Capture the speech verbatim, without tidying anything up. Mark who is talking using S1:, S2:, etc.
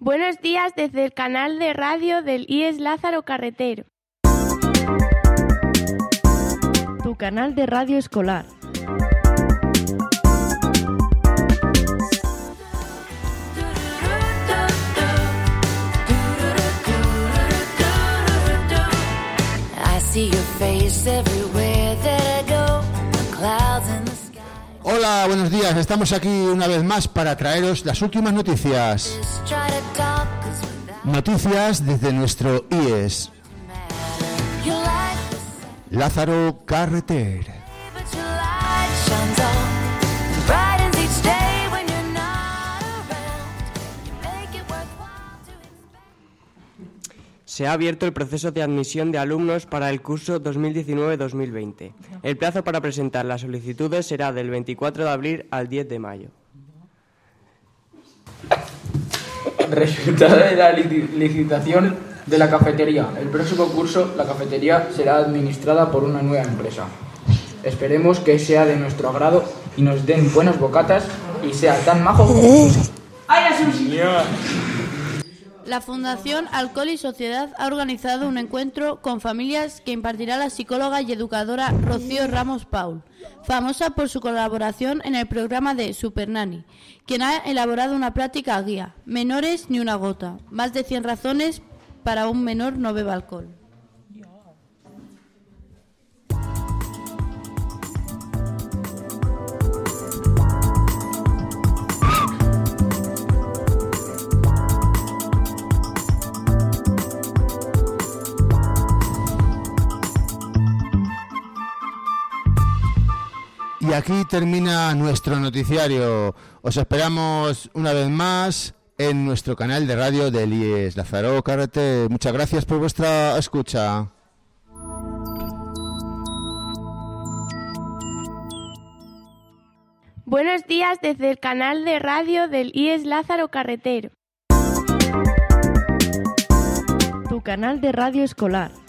S1: Buenos días desde el canal de radio del I E S Lázaro Carretero.
S2: Tu canal de radio escolar.
S3: Hola, buenos días. Estamos aquí una vez más para traeros las últimas noticias. Noticias desde nuestro I E S Lázaro Carretero.
S4: Se ha abierto el proceso de admisión de alumnos para el curso dos mil diecinueve dos mil veinte. El plazo para presentar las solicitudes será del veinticuatro de abril al diez de mayo.
S5: Resultado de la licitación de la cafetería. El próximo curso, la cafetería será administrada por una nueva empresa. Esperemos que sea de nuestro agrado y nos den buenas bocatas y sea tan majo como... ¡Ay, señor!
S6: La Fundación Alcohol y Sociedad ha organizado un encuentro con familias que impartirá la psicóloga y educadora Rocío Ramos Paul, famosa por su colaboración en el programa de Super Nanny, quien ha elaborado una práctica guía, Menores ni una gota, más de cien razones para un menor no beba alcohol.
S3: Y aquí termina nuestro noticiario. Os esperamos una vez más en nuestro canal de radio del I E S Lázaro Carretero. Muchas gracias por vuestra escucha.
S1: Buenos días desde el canal de radio del I E S Lázaro Carretero.
S2: Tu canal de radio escolar.